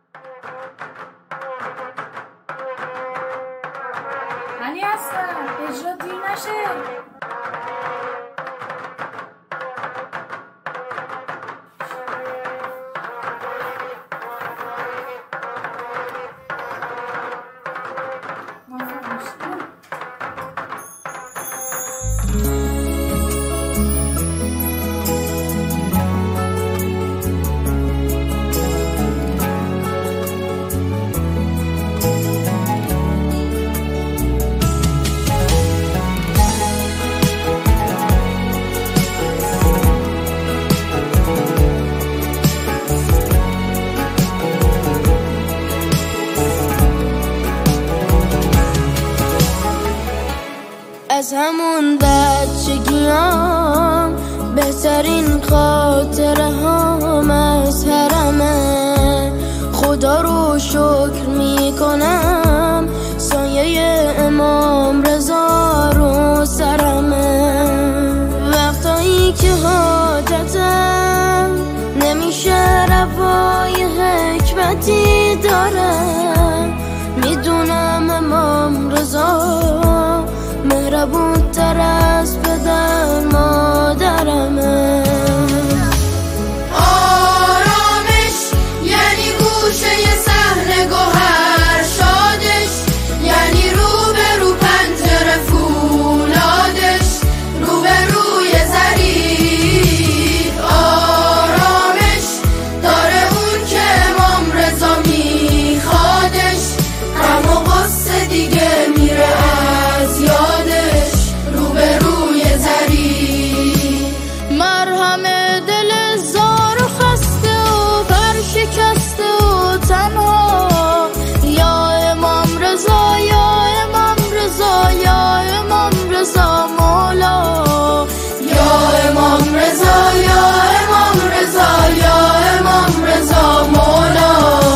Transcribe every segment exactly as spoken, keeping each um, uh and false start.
هنی هستم، اجرا دیر نشه. از همون بچگیام بهترین خاطره هام از حرمه. خدا رو شکر میکنم سایه امام رضا رو سرمه. وقتایی که حاجتم نمیشه روای حکمتی دارم، میدونم امام رضا مهربون تر از پدر مادرمه. آرامش یعنی گوشه صحنه گوهر شادش، یعنی رو به رو پنجره فولادش، رو به روی ظریف. آرامش داره اون که امام رضا میخوادش، غم و غصه دیگه میره از یادش، رو به روی ظریف. مرهم دل زار و خسته و برشکسته و تنها، یا امام رضا یا امام رضا یا امام رضا مولا، یا امام رضا یا امام رضا یا امام رضا مولا.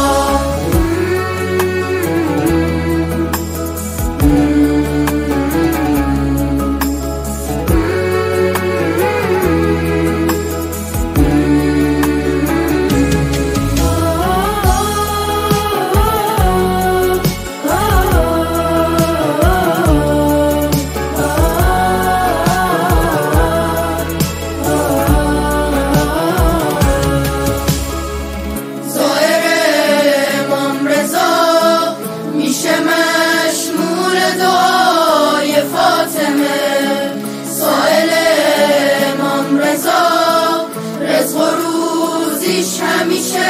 همیشه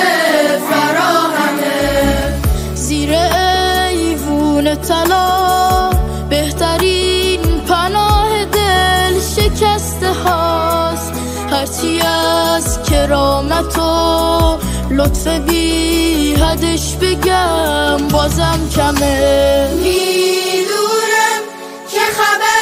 فراهمه. زیر ایوون طلا بهترین پناه دل شکسته هاست، هرچی از کرامت و لطف بی حدش بگم بازم کمه. میدونم که خبر